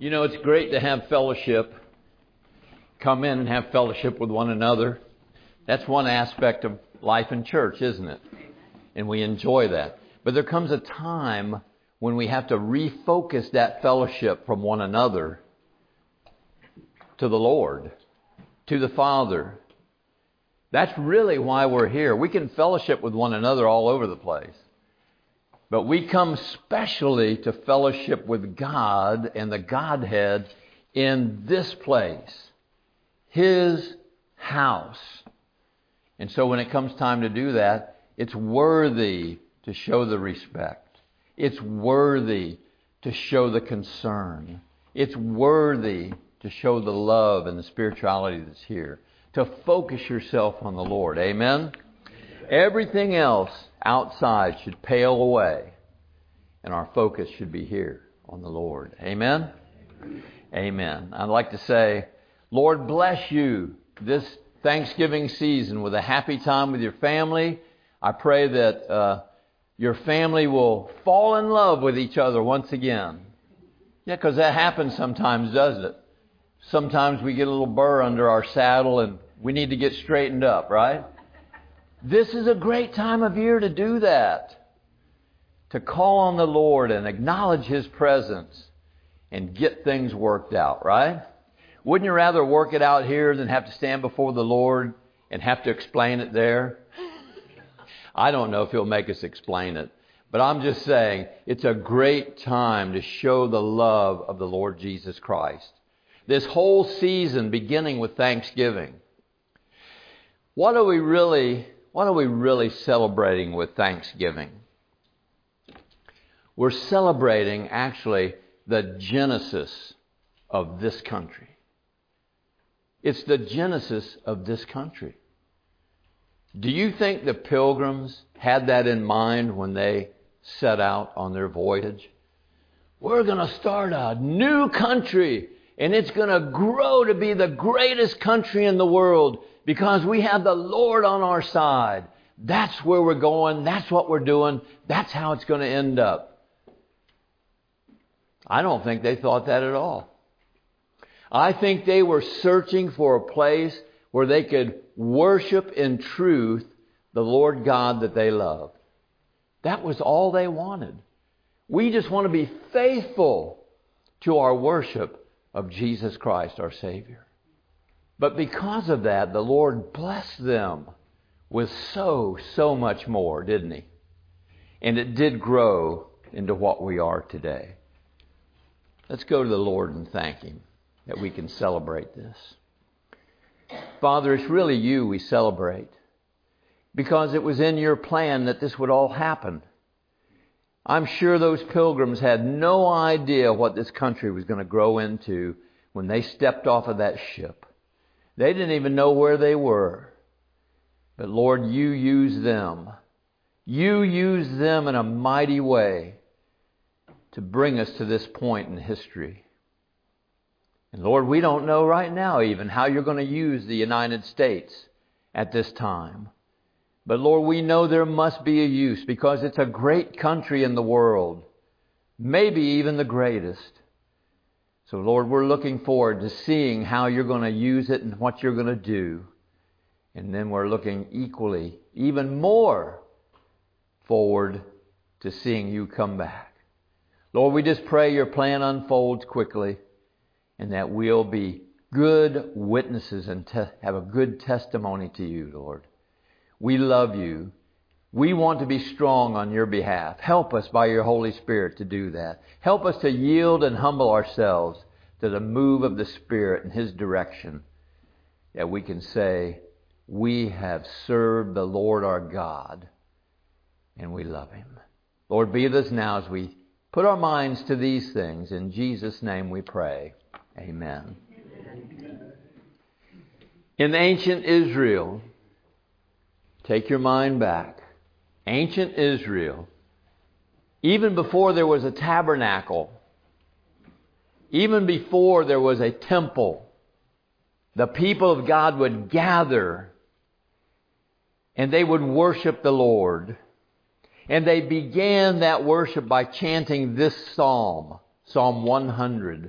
You know, it's great to have fellowship. Come in and have fellowship with one another. That's one aspect of life in church, isn't it? And we enjoy that. But there comes a time when we have to refocus that fellowship from one another to the Lord, to the Father. That's really why we're here. We can fellowship with one another all over the place. But we come specially to fellowship with God and the Godhead in this place, His house. And so when it comes time to do that, it's worthy to show the respect. It's worthy to show the concern. It's worthy to show the love and the spirituality that's here. To focus yourself on the Lord. Amen? Everything else outside should pale away. And our focus should be here on the Lord. Amen? Amen. I'd like to say, Lord bless you this Thanksgiving season with a happy time with your family. I pray that your family will fall in love with each other once again. Yeah, because that happens sometimes, doesn't it? Sometimes we get a little burr under our saddle and we need to get straightened up, right? This is a great time of year to do that. To call on the Lord and acknowledge His presence and get things worked out, right? Wouldn't you rather work it out here than have to stand before the Lord and have to explain it there? I don't know if He'll make us explain it. But I'm just saying, it's a great time to show the love of the Lord Jesus Christ. This whole season beginning with Thanksgiving. What are we really celebrating with Thanksgiving? We're celebrating actually the genesis of this country. It's the genesis of this country. Do you think the Pilgrims had that in mind when they set out on their voyage? We're going to start a new country, and it's going to grow to be the greatest country in the world because we have the Lord on our side. That's where we're going. That's what we're doing. That's how it's going to end up. I don't think they thought that at all. I think they were searching for a place where they could worship in truth the Lord God that they loved. That was all they wanted. We just want to be faithful to our worship of Jesus Christ, our Savior. But because of that, the Lord blessed them with so much more, didn't He? And it did grow into what we are today. Let's go to the Lord and thank Him that we can celebrate this. Father, it's really You we celebrate because it was in Your plan that this would all happen. I'm sure those Pilgrims had no idea what this country was going to grow into when they stepped off of that ship. They didn't even know where they were. But Lord, You used them. You used them in a mighty way to bring us to this point in history. And Lord, we don't know right now even how You're going to use the United States at this time. But Lord, we know there must be a use because it's a great country in the world. Maybe even the greatest. So Lord, we're looking forward to seeing how You're going to use it and what You're going to do. And then we're looking equally, even more forward to seeing You come back. Lord, we just pray Your plan unfolds quickly and that we'll be good witnesses and have a good testimony to You, Lord. We love You. We want to be strong on Your behalf. Help us by Your Holy Spirit to do that. Help us to yield and humble ourselves to the move of the Spirit in His direction, that we can say, we have served the Lord our God and we love Him. Lord, be with us now as we put our minds to these things. In Jesus' name we pray. Amen. In ancient Israel, take your mind back. Ancient Israel, even before there was a tabernacle, even before there was a temple, the people of God would gather and they would worship the Lord. And they began that worship by chanting this psalm, Psalm 100.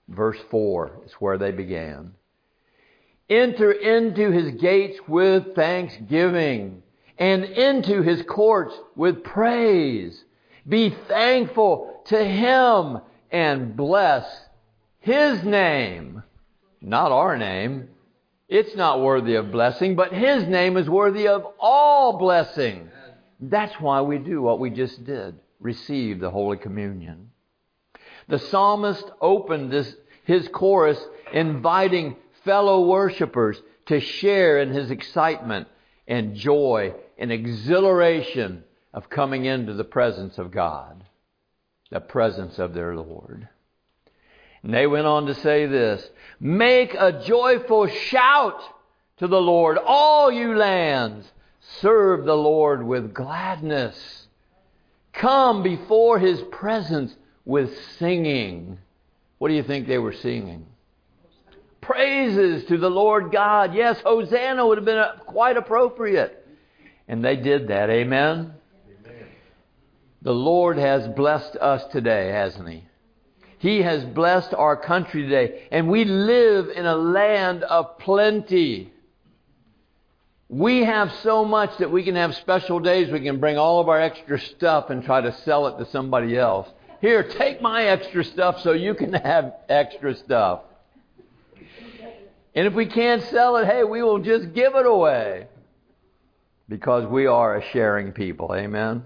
Verse 4 is where they began. Enter into His gates with thanksgiving and into His courts with praise. Be thankful to Him and bless His name. Not our name. It's not worthy of blessing, but His name is worthy of all blessing. That's why we do what we just did. Receive the Holy Communion. The psalmist opened his chorus inviting fellow worshipers to share in his excitement and joy and exhilaration of coming into the presence of God, the presence of their Lord. And they went on to say this, make a joyful shout to the Lord, all you lands. Serve the Lord with gladness. Come before His presence with singing. What do you think they were singing? Praises to the Lord God. Yes, Hosanna would have been quite appropriate. And they did that. Amen? Amen. The Lord has blessed us today, hasn't He? He has blessed our country today. And we live in a land of plenty. We have so much that we can have special days. We can bring all of our extra stuff and try to sell it to somebody else. Here, take my extra stuff so you can have extra stuff. And if we can't sell it, hey, we will just give it away. Because we are a sharing people. Amen?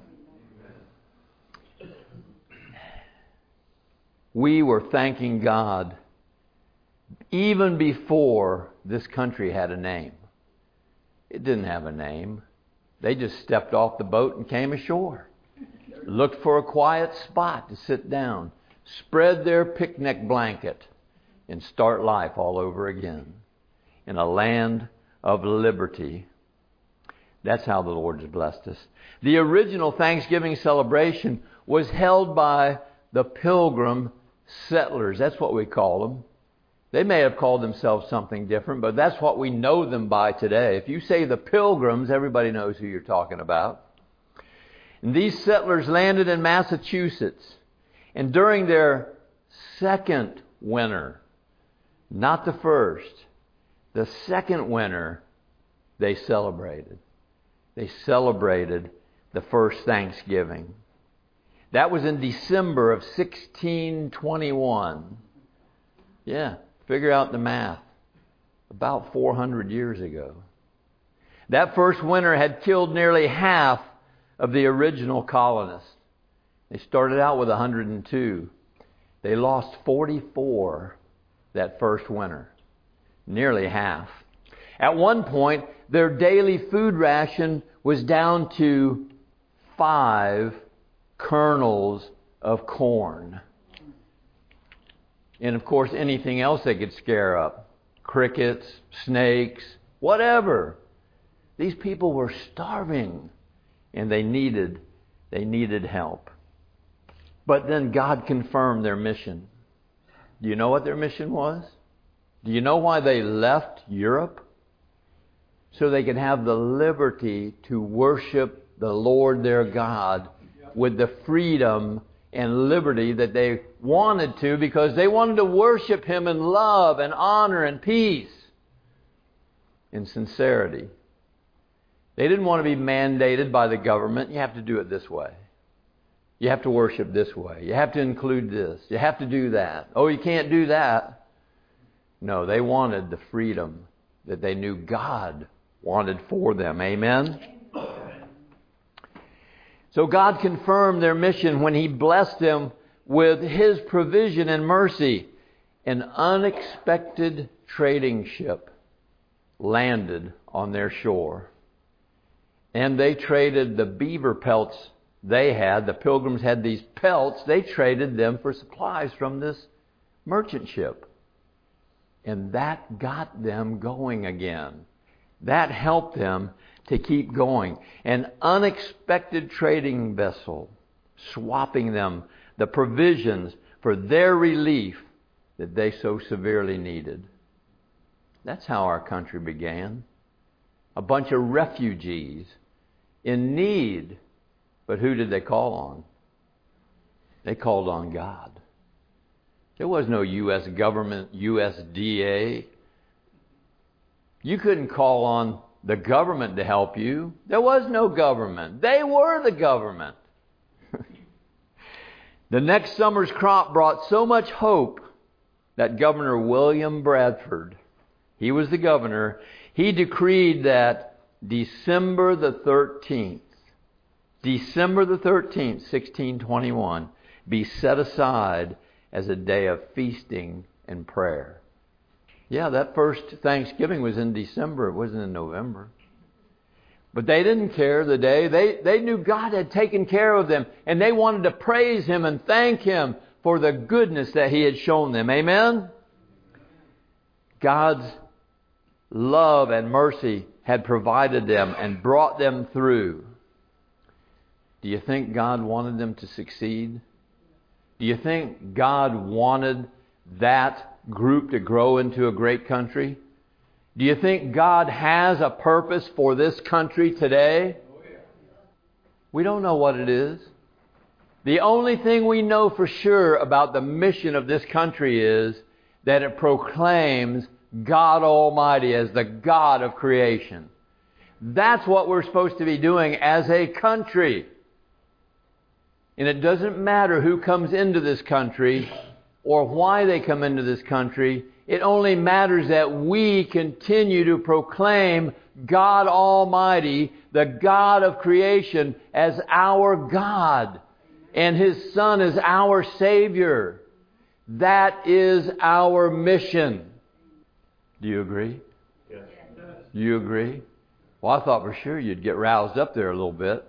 We were thanking God even before this country had a name. It didn't have a name. They just stepped off the boat and came ashore. Looked for a quiet spot to sit down, spread their picnic blanket, and start life all over again in a land of liberty. That's how the Lord has blessed us. The original Thanksgiving celebration was held by the Pilgrim settlers. That's what we call them. They may have called themselves something different, but that's what we know them by today. If you say the Pilgrims, everybody knows who you're talking about. And these settlers landed in Massachusetts. And during their second winter, not the first, the second winter, they celebrated. They celebrated the first Thanksgiving. That was in December of 1621. Yeah, figure out the math. About 400 years ago. That first winter had killed nearly half of the original colonists. They started out with 102. They lost 44 that first winter. Nearly half. At one point, their daily food ration was down to 5 kernels of corn. And of course, anything else they could scare up. Crickets, snakes, whatever. These people were starving. And they needed help. But then God confirmed their mission. Do you know what their mission was? Do you know why they left Europe? So they could have the liberty to worship the Lord their God with the freedom and liberty that they wanted to, because they wanted to worship Him in love and honor and peace and sincerity. They didn't want to be mandated by the government. You have to do it this way. You have to worship this way. You have to include this. You have to do that. Oh, you can't do that. No, they wanted the freedom that they knew God wanted for them. Amen? So God confirmed their mission when He blessed them with His provision and mercy. An unexpected trading ship landed on their shore. And they traded the beaver pelts they had. The Pilgrims had these pelts. They traded them for supplies from this merchant ship. And that got them going again. That helped them to keep going. An unexpected trading vessel, swapping them the provisions for their relief that they so severely needed. That's how our country began. A bunch of refugees in need. But who did they call on? They called on God. There was no U.S. government, USDA. You couldn't call on the government to help you. There was no government. They were the government. The next summer's crop brought so much hope that Governor William Bradford, he was the governor, he decreed that December the 13th, 1621, be set aside as a day of feasting and prayer. Yeah, that first Thanksgiving was in December. It wasn't in November. But they didn't care the day. They knew God had taken care of them, and they wanted to praise Him and thank Him for the goodness that He had shown them. Amen? God's love and mercy had provided them and brought them through. Do you think God wanted them to succeed? Do you think God wanted that group to grow into a great country? Do you think God has a purpose for this country today? We don't know what it is. The only thing we know for sure about the mission of this country is that it proclaims God Almighty as the God of creation. That's what we're supposed to be doing as a country. And it doesn't matter who comes into this country or why they come into this country. It only matters that we continue to proclaim God Almighty, the God of creation, as our God. And His Son is our Savior. That is our mission. Do you agree? Yes. Do you agree? Well, I thought for sure you'd get roused up there a little bit.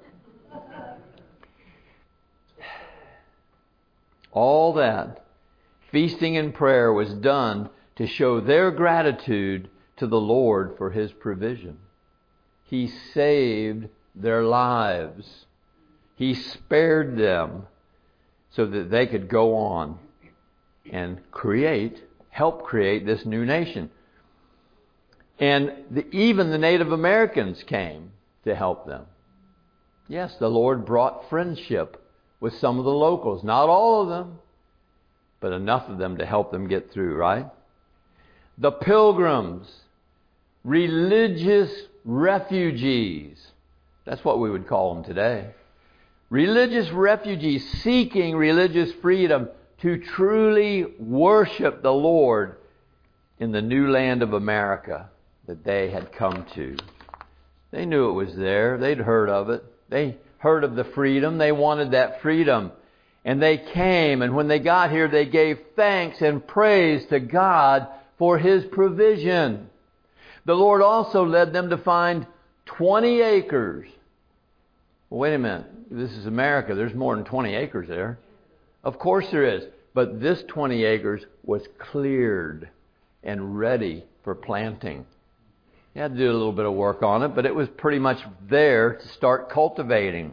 All that feasting and prayer was done to show their gratitude to the Lord for His provision. He saved their lives. He spared them so that they could go on and help create this new nation. And even the Native Americans came to help them. Yes, the Lord brought friendship with some of the locals. Not all of them, but enough of them to help them get through, right? The Pilgrims, religious refugees. That's what we would call them today. Religious refugees seeking religious freedom to truly worship the Lord in the new land of America that they had come to. They knew it was there. They'd heard of it. They heard of the freedom. They wanted that freedom. And they came, and when they got here, they gave thanks and praise to God for His provision. The Lord also led them to find 20 acres. Well, wait a minute. This is America. There's more than 20 acres there. Of course there is. But this 20 acres was cleared and ready for planting. You had to do a little bit of work on it, but it was pretty much there to start cultivating.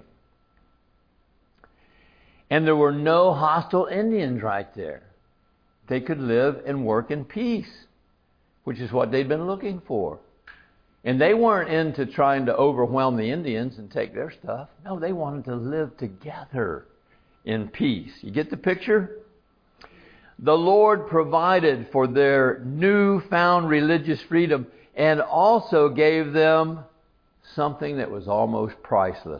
And there were no hostile Indians right there. They could live and work in peace, which is what they'd been looking for. And they weren't into trying to overwhelm the Indians and take their stuff. No, they wanted to live together in peace. You get the picture? The Lord provided for their newfound religious freedom and also gave them something that was almost priceless.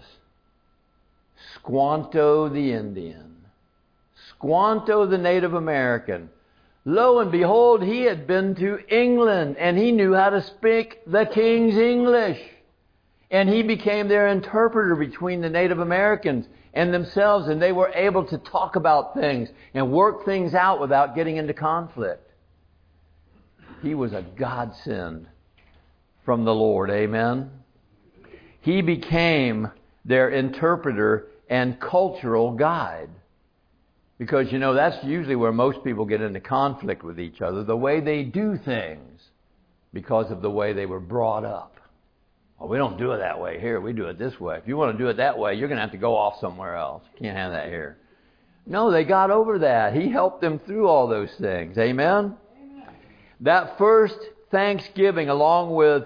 Squanto the Indian. Squanto the Native American. Lo and behold, he had been to England and he knew how to speak the King's English. And he became their interpreter between the Native Americans and themselves, and they were able to talk about things and work things out without getting into conflict. He was a godsend from the Lord. Amen. He became their interpreter and cultural guide. Because, that's usually where most people get into conflict with each other, the way they do things, because of the way they were brought up. Well, we don't do it that way here. We do it this way. If you want to do it that way, you're going to have to go off somewhere else. You can't have that here. No, they got over that. He helped them through all those things. Amen? Amen. That first Thanksgiving, along with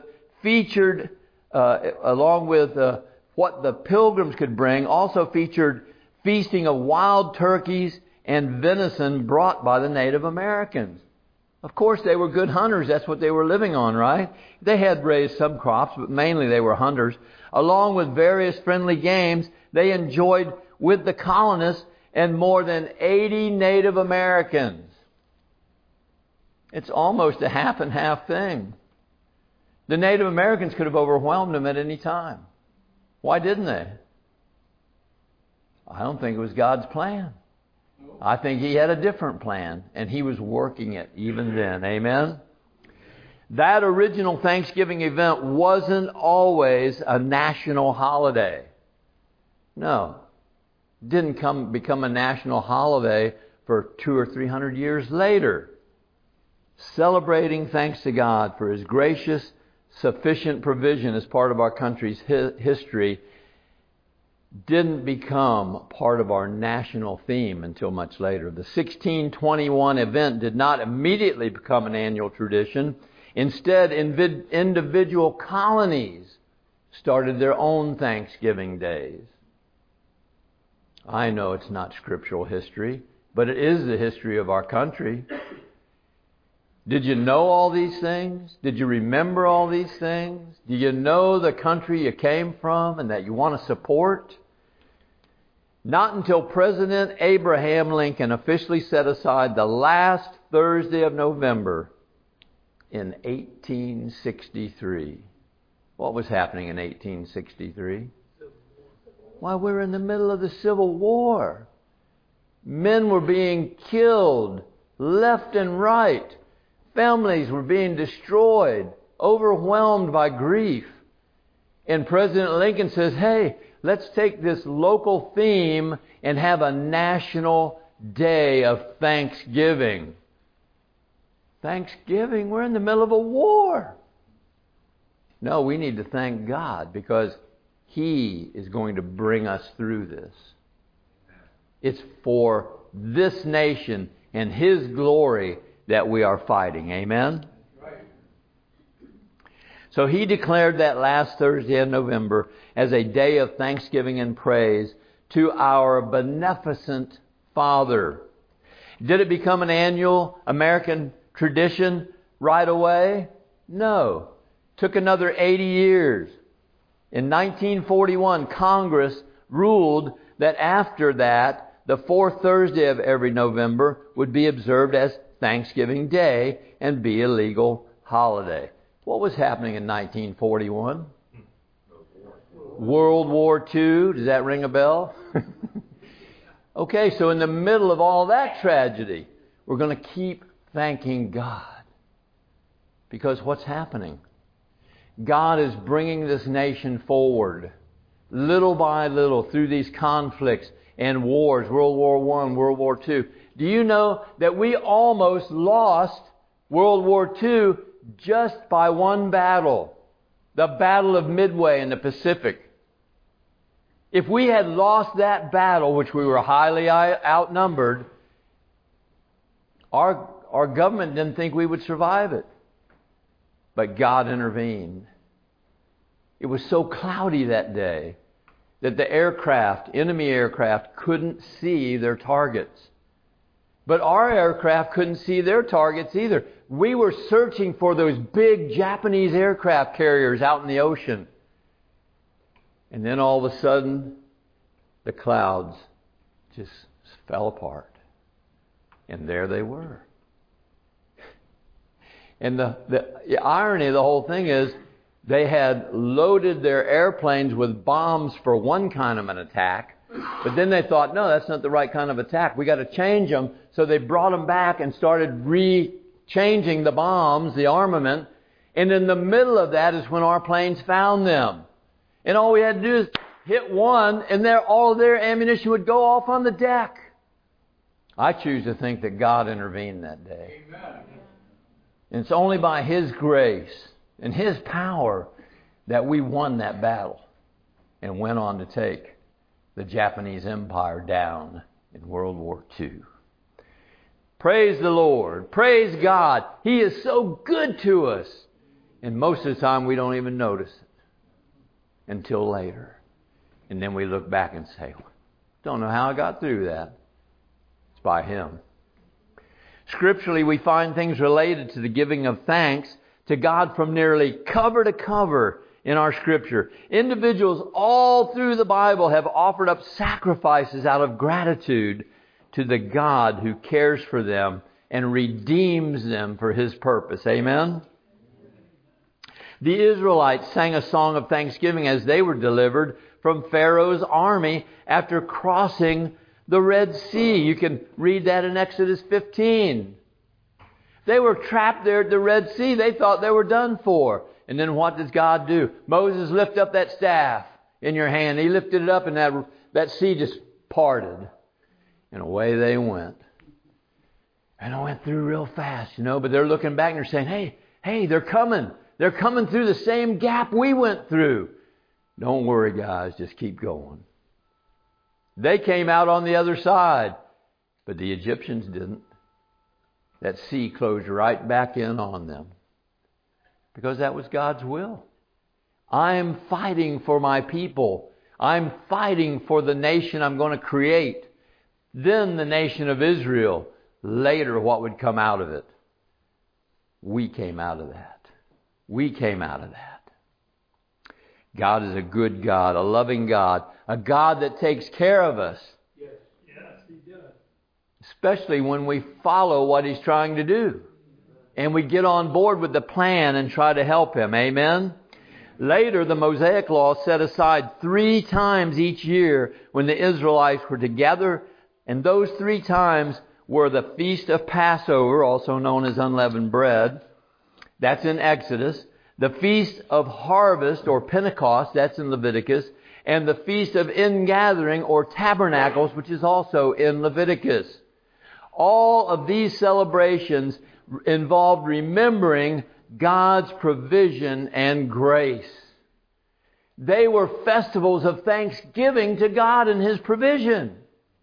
what the pilgrims could bring, also featured feasting of wild turkeys and venison brought by the Native Americans. Of course, they were good hunters. That's what they were living on, right? They had raised some crops, but mainly they were hunters. Along with various friendly games, they enjoyed with the colonists and more than 80 Native Americans. It's almost a half and half thing. The Native Americans could have overwhelmed them at any time. Why didn't they? I don't think it was God's plan. I think He had a different plan, and He was working it even then. Amen? That original Thanksgiving event wasn't always a national holiday. No. It didn't become a national holiday for 200 or 300 years later. Celebrating thanks to God for His gracious, sufficient provision as part of our country's history didn't become part of our national theme until much later. The 1621 event did not immediately become an annual tradition. Instead, individual colonies started their own Thanksgiving days. I know it's not scriptural history, but it is the history of our country. Did you know all these things? Did you remember all these things? Do you know the country you came from and that you want to support? Not until President Abraham Lincoln officially set aside the last Thursday of November in 1863. What was happening in 1863? Why, we were in the middle of the Civil War. Men were being killed left and right. Families were being destroyed, overwhelmed by grief. And President Lincoln says, hey, let's take this local theme and have a national day of Thanksgiving. Thanksgiving? We're in the middle of a war. No, we need to thank God because He is going to bring us through this. It's for this nation and His glory that we are fighting. Amen? So He declared that last Thursday in November as a day of thanksgiving and praise to our beneficent Father. Did it become an annual American tradition right away? No. Took another 80 years. In 1941, Congress ruled that after that, the fourth Thursday of every November would be observed as Thanksgiving Day and be a legal holiday. What was happening in 1941? World War II. Does that ring a bell? Okay, so in the middle of all that tragedy, we're going to keep thanking God. Because what's happening? God is bringing this nation forward, little by little, through these conflicts and wars, World War I, World War II. Do you know that we almost lost World War II just by one battle? The Battle of Midway in the Pacific. If we had lost that battle, which we were highly outnumbered, our government didn't think we would survive it. But God intervened. It was so cloudy that day that the enemy aircraft, couldn't see their targets. But our aircraft couldn't see their targets either. We were searching for those big Japanese aircraft carriers out in the ocean. And then all of a sudden, the clouds just fell apart. And there they were. And the irony of the whole thing is, they had loaded their airplanes with bombs for one kind of an attack, but then they thought, no, that's not the right kind of attack. We got to change them. So they brought them back and started changing the bombs, the armament. And in the middle of that is when our planes found them. And all we had to do is hit one, and all their ammunition would go off on the deck. I choose to think that God intervened that day. Amen. And it's only by His grace and His power that we won that battle and went on to take the Japanese Empire down in World War II. Praise the Lord. Praise God. He is so good to us. And most of the time we don't even notice it until later. And then we look back and say, don't know how I got through that. It's It's by Him. Scripturally, we find things related to the giving of thanks to God from nearly cover to cover in our Scripture. Individuals all through the Bible have offered up sacrifices out of gratitude to the God who cares for them and redeems them for His purpose. Amen? The Israelites sang a song of thanksgiving as they were delivered from Pharaoh's army after crossing the Red Sea. You can read that in Exodus 15. They were trapped there at the Red Sea. They thought they were done for. And then what does God do? Moses, lift up that staff in your hand. He lifted it up and that sea just parted. And away they went. And I went through real fast, but they're looking back and they're saying, hey, they're coming. They're coming through the same gap we went through. Don't worry, guys. Just keep going. They came out on the other side, but the Egyptians didn't. That sea closed right back in on them because that was God's will. I'm fighting for my people. I'm fighting for the nation I'm going to create. Then the nation of Israel. Later, what would come out of it? We came out of that. We came out of that. God is a good God, a loving God, a God that takes care of us. Yes, He does. Especially when we follow what He's trying to do. And we get on board with the plan and try to help Him. Amen? Later, the Mosaic Law set aside 3 times each year when the Israelites were together. And those 3 times were the Feast of Passover, also known as unleavened bread. That's in Exodus. The Feast of Harvest, or Pentecost, that's in Leviticus. And the Feast of Ingathering, or Tabernacles, which is also in Leviticus. All of these celebrations involved remembering God's provision and grace. They were festivals of thanksgiving to God and His provision,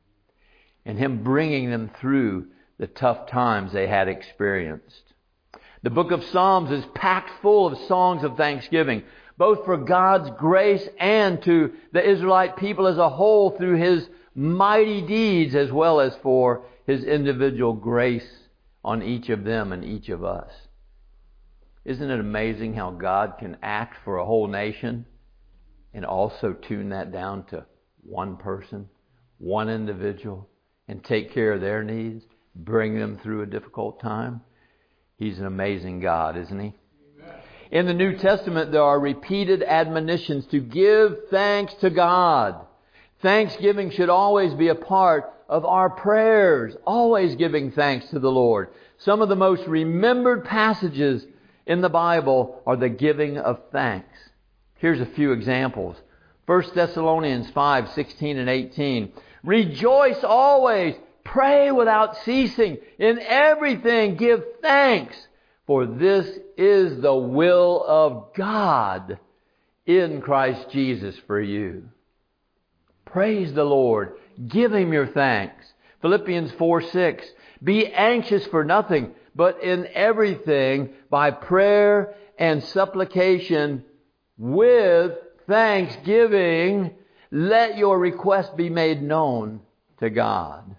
and Him bringing them through the tough times they had experienced. The book of Psalms is packed full of songs of thanksgiving, both for God's grace and to the Israelite people as a whole through His mighty deeds, as well as for His individual grace on each of them and each of us. Isn't it amazing how God can act for a whole nation and also tune that down to one person, one individual, and take care of their needs, bring them through a difficult time? He's an amazing God, isn't He? Amen. In the New Testament, there are repeated admonitions to give thanks to God. Thanksgiving should always be a part of our prayers, always giving thanks to the Lord. Some of the most remembered passages in the Bible are the giving of thanks. Here's a few examples. 1 Thessalonians 5:16 and 18. Rejoice always. Pray without ceasing. In everything give thanks, for this is the will of God in Christ Jesus for you. Praise the Lord. Give Him your thanks. Philippians 4:6. Be anxious for nothing, but in everything by prayer and supplication with thanksgiving, let your request be made known to God.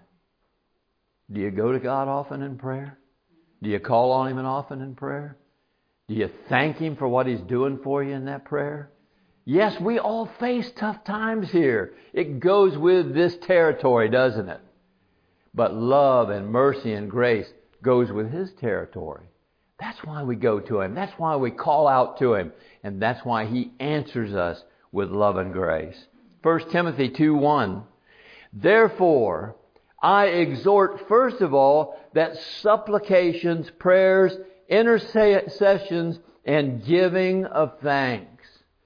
Do you go to God often in prayer? Do you call on Him often in prayer? Do you thank Him for what He's doing for you in that prayer? Yes, we all face tough times here. It goes with this territory, doesn't it? But love and mercy and grace goes with His territory. That's why we go to Him. That's why we call out to Him. And that's why He answers us with love and grace. 1 Timothy 2:1. Therefore, I exhort, first of all, that supplications, prayers, intercessions, and giving of thanks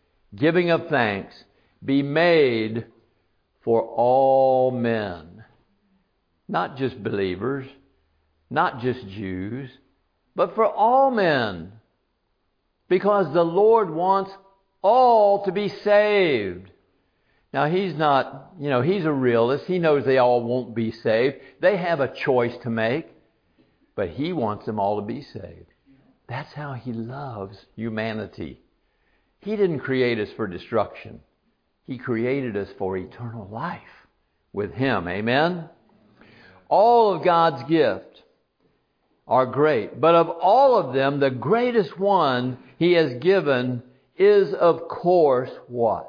be made for all men. Not just believers, not just Jews, but for all men. Because the Lord wants all to be saved. Now, He's not, He's a realist. He knows they all won't be saved. They have a choice to make. But He wants them all to be saved. That's how He loves humanity. He didn't create us for destruction. He created us for eternal life with Him. Amen? All of God's gifts are great. But of all of them, the greatest one He has given is, of course, what?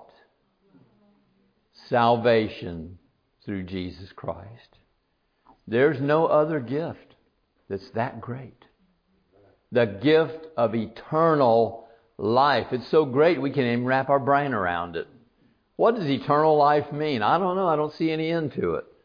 Salvation through Jesus Christ. There's no other gift that's that great. The gift of eternal life. It's so great we can't even wrap our brain around it. What does eternal life mean? I don't know. I don't see any end to it.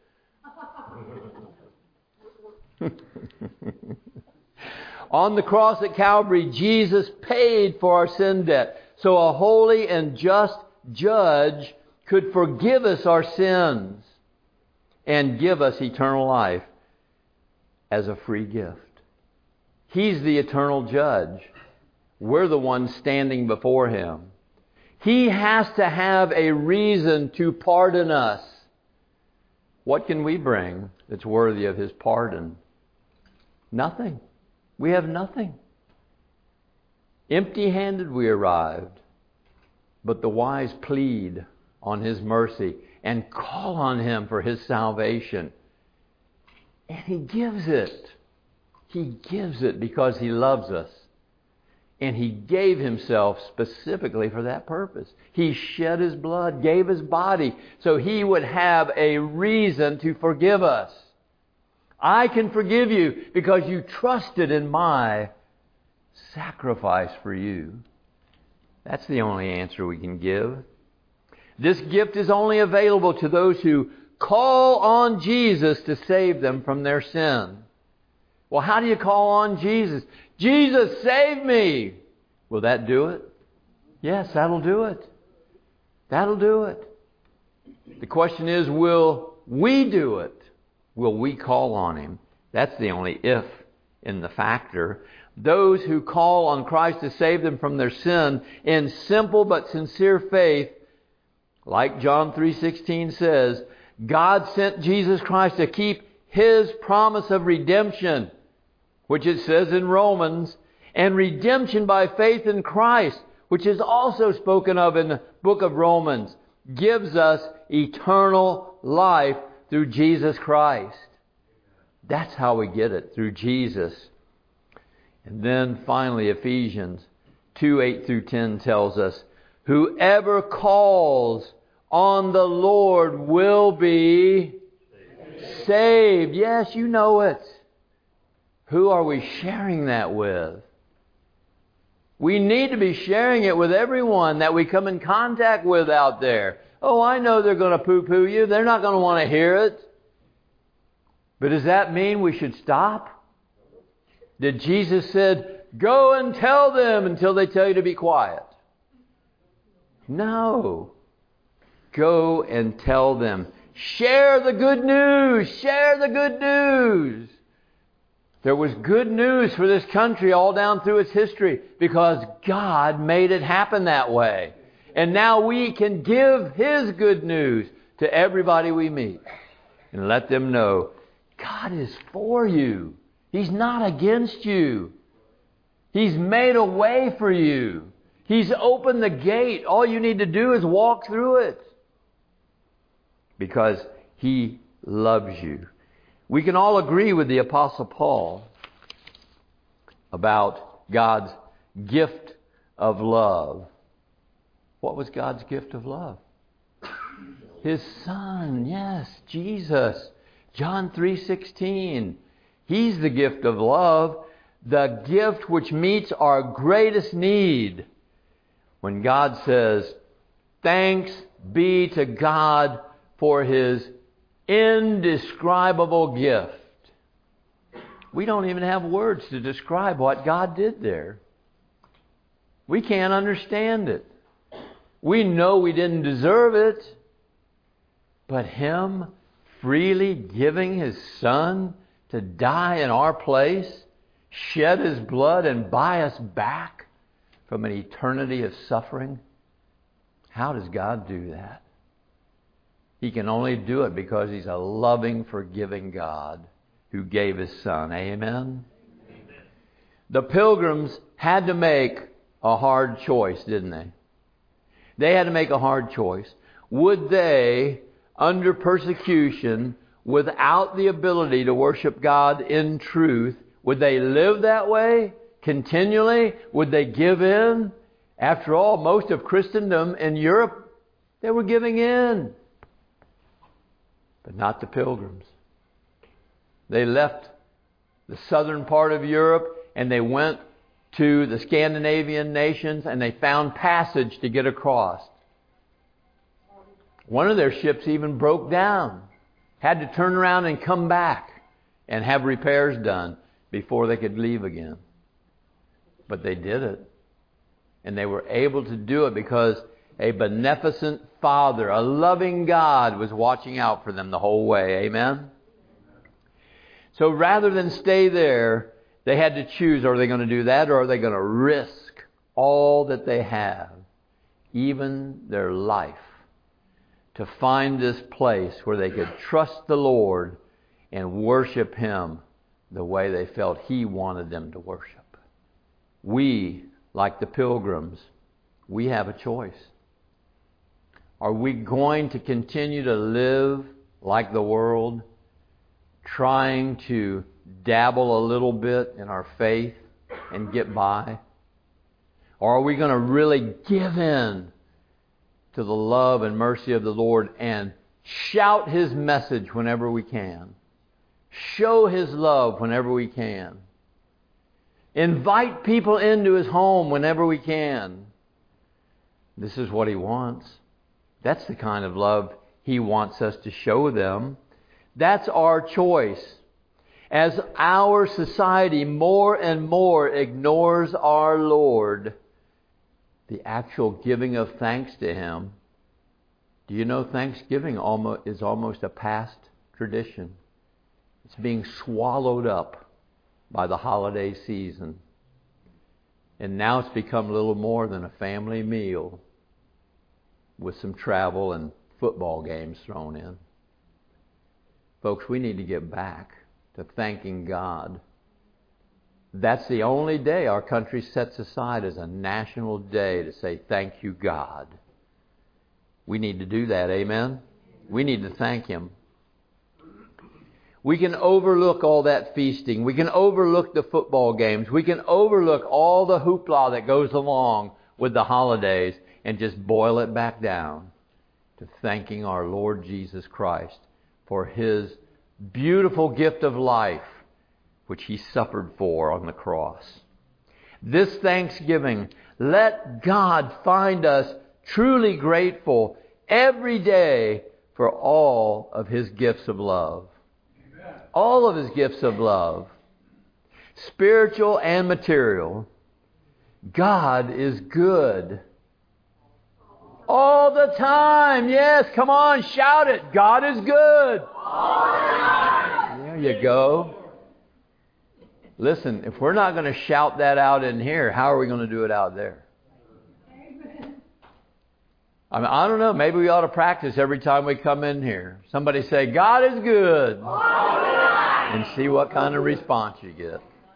On the cross at Calvary, Jesus paid for our sin debt, so a holy and just judge could forgive us our sins and give us eternal life as a free gift. He's the eternal judge. We're the ones standing before Him. He has to have a reason to pardon us. What can we bring that's worthy of His pardon? Nothing. We have nothing. Empty-handed we arrived. But the wise plead on His mercy and call on Him for His salvation. And He gives it. He gives it because He loves us. And He gave Himself specifically for that purpose. He shed His blood, gave His body, so He would have a reason to forgive us. I can forgive you because you trusted in my sacrifice for you. That's the only answer we can give. This gift is only available to those who call on Jesus to save them from their sin. Well, how do you call on Jesus? Jesus, save me! Will that do it? Yes, that'll do it. That'll do it. The question is, will we do it? Will we call on Him? That's the only if in the factor. Those who call on Christ to save them from their sin in simple but sincere faith, like John 3:16 says, God sent Jesus Christ to keep His promise of redemption, which it says in Romans, and redemption by faith in Christ, which is also spoken of in the book of Romans, gives us eternal life through Jesus Christ. That's how we get it, through Jesus. And then finally, Ephesians 2:8-10 tells us, whoever calls on the Lord will be saved. Yes, you know it. Who are we sharing that with? We need to be sharing it with everyone that we come in contact with out there. Oh, I know they're going to poo-poo you. They're not going to want to hear it. But does that mean we should stop? Did Jesus said, go and tell them until they tell you to be quiet? No. Go and tell them. Share the good news. Share the good news. There was good news for this country all down through its history because God made it happen that way. And now we can give His good news to everybody we meet and let them know God is for you. He's not against you. He's made a way for you. He's opened the gate. All you need to do is walk through it because He loves you. We can all agree with the Apostle Paul about God's gift of love. What was God's gift of love? His Son, yes, Jesus. John 3:16. He's the gift of love, the gift which meets our greatest need. When God says, thanks be to God for His indescribable gift. We don't even have words to describe what God did there. We can't understand it. We know we didn't deserve it. But Him freely giving His Son to die in our place, shed His blood and buy us back from an eternity of suffering. How does God do that? He can only do it because He's a loving, forgiving God who gave His Son. Amen? Amen. The pilgrims had to make a hard choice, didn't they? They had to make a hard choice. Would they, under persecution, without the ability to worship God in truth, would they live that way continually? Would they give in? After all, most of Christendom in Europe, they were giving in. But not the Pilgrims. They left the southern part of Europe and they went to the Scandinavian nations and they found passage to get across. One of their ships even broke down. Had to turn around and come back and have repairs done before they could leave again. But they did it. And they were able to do it because a beneficent Father, a loving God, was watching out for them the whole way. Amen? So rather than stay there, they had to choose, are they going to do that or are they going to risk all that they have, even their life, to find this place where they could trust the Lord and worship Him the way they felt He wanted them to worship. We, like the Pilgrims, we have a choice. Are we going to continue to live like the world, trying to dabble a little bit in our faith and get by? Or are we going to really give in to the love and mercy of the Lord and shout His message whenever we can? Show His love whenever we can. Invite people into His home whenever we can. This is what He wants. That's the kind of love He wants us to show them. That's our choice. As our society more and more ignores our Lord, the actual giving of thanks to Him, do you know Thanksgiving is almost a past tradition? It's being swallowed up by the holiday season. And now it's become a little more than a family meal with some travel and football games thrown in. Folks, we need to get back to thanking God. That's the only day our country sets aside as a national day to say, thank you, God. We need to do that, amen? We need to thank Him. We can overlook all that feasting. We can overlook the football games. We can overlook all the hoopla that goes along with the holidays and just boil it back down to thanking our Lord Jesus Christ for His beautiful gift of life, which He suffered for on the cross. This Thanksgiving, let God find us truly grateful every day for all of His gifts of love. Amen. All of His gifts of love, spiritual and material. God is good. All the time. Yes, come on, shout it. God is good. All the time. There you go. Listen, if we're not going to shout that out in here, how are we going to do it out there? Amen. I mean, I don't know. Maybe we ought to practice every time we come in here. Somebody say, God is good. All the time. And see what kind of response you get.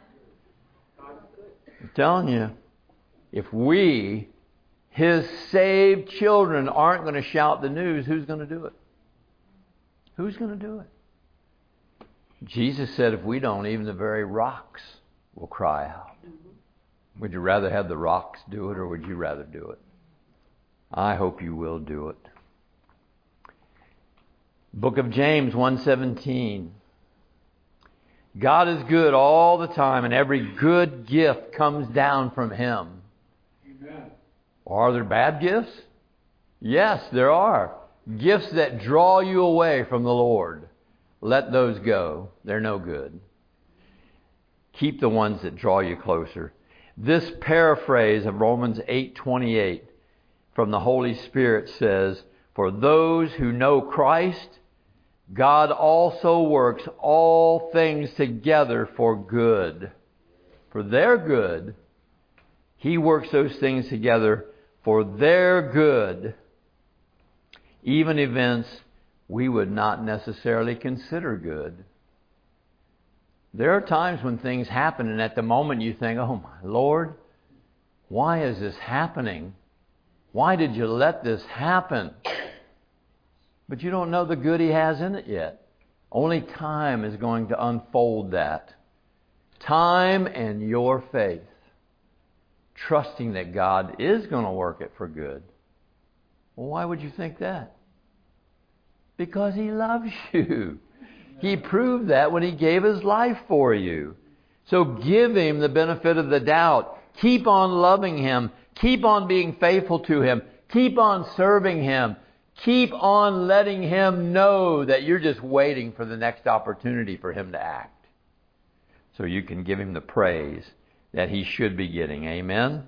I'm telling you, if we, His saved children, aren't going to shout the news, who's going to do it? Who's going to do it? Jesus said if we don't, even the very rocks will cry out. Would you rather have the rocks do it or would you rather do it? I hope you will do it. Book of James 1:17. God is good all the time and every good gift comes down from Him. Amen. Are there bad gifts? Yes, there are. Gifts that draw you away from the Lord. Let those go. They're no good. Keep the ones that draw you closer. This paraphrase of Romans 8:28 from the Holy Spirit says, for those who know Christ, God also works all things together for good. For their good. He works those things together for their good. Even events we would not necessarily consider good. There are times when things happen and at the moment you think, oh my Lord, why is this happening? Why did you let this happen? But you don't know the good He has in it yet. Only time is going to unfold that. Time and your faith. Trusting that God is going to work it for good. Well, why would you think that? Because He loves you. He proved that when He gave His life for you. So give Him the benefit of the doubt. Keep on loving Him. Keep on being faithful to Him. Keep on serving Him. Keep on letting Him know that you're just waiting for the next opportunity for Him to act. So you can give Him the praise that He should be getting. Amen?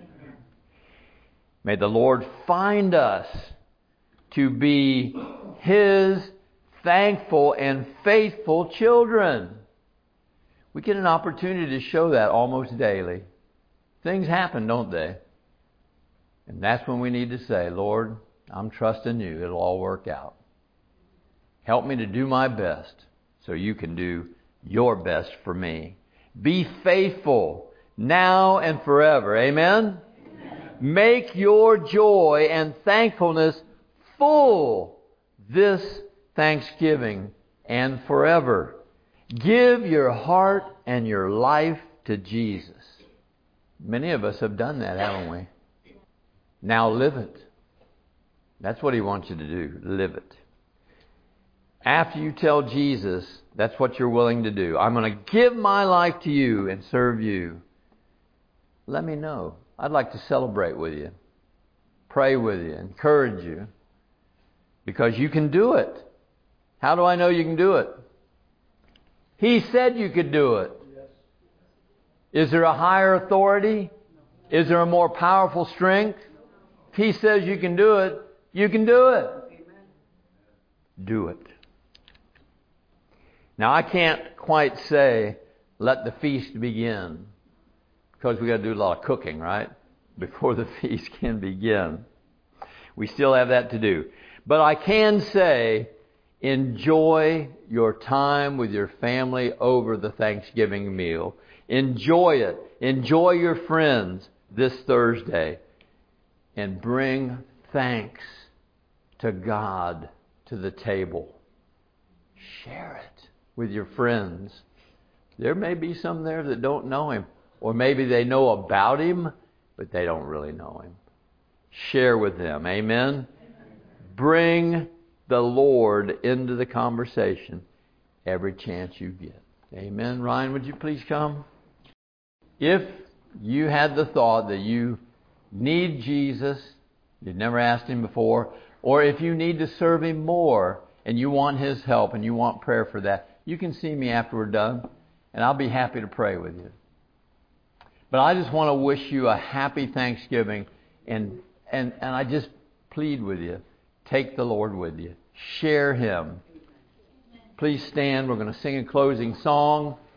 May the Lord find us to be His thankful and faithful children. We get an opportunity to show that almost daily. Things happen, don't they? And that's when we need to say, Lord, I'm trusting You. It'll all work out. Help me to do my best so You can do Your best for me. Be faithful now and forever. Amen? Make your joy and thankfulness full this Thanksgiving and forever. Give your heart and your life to Jesus. Many of us have done that, haven't we? Now live it. That's what He wants you to do. Live it. After you tell Jesus that's what you're willing to do, I'm going to give my life to You and serve You, let me know. I'd like to celebrate with you, pray with you, encourage you, because you can do it. How do I know you can do it? He said you could do it. Is there a higher authority? Is there a more powerful strength? If He says you can do it, you can do it. Do it. Now, I can't quite say, let the feast begin, because we got to do a lot of cooking, right? Before the feast can begin. We still have that to do. But I can say, enjoy your time with your family over the Thanksgiving meal. Enjoy it. Enjoy your friends this Thursday. And bring thanks to God to the table. Share it with your friends. There may be some there that don't know Him. Or maybe they know about Him, but they don't really know Him. Share with them. Amen? Bring the Lord into the conversation every chance you get. Amen. Ryan, would you please come? If you had the thought that you need Jesus, you've never asked Him before, or if you need to serve Him more and you want His help and you want prayer for that, you can see me after we're done, and I'll be happy to pray with you. But I just want to wish you a happy Thanksgiving, and I just plead with you, take the Lord with you. Share Him. Please stand. We're going to sing a closing song.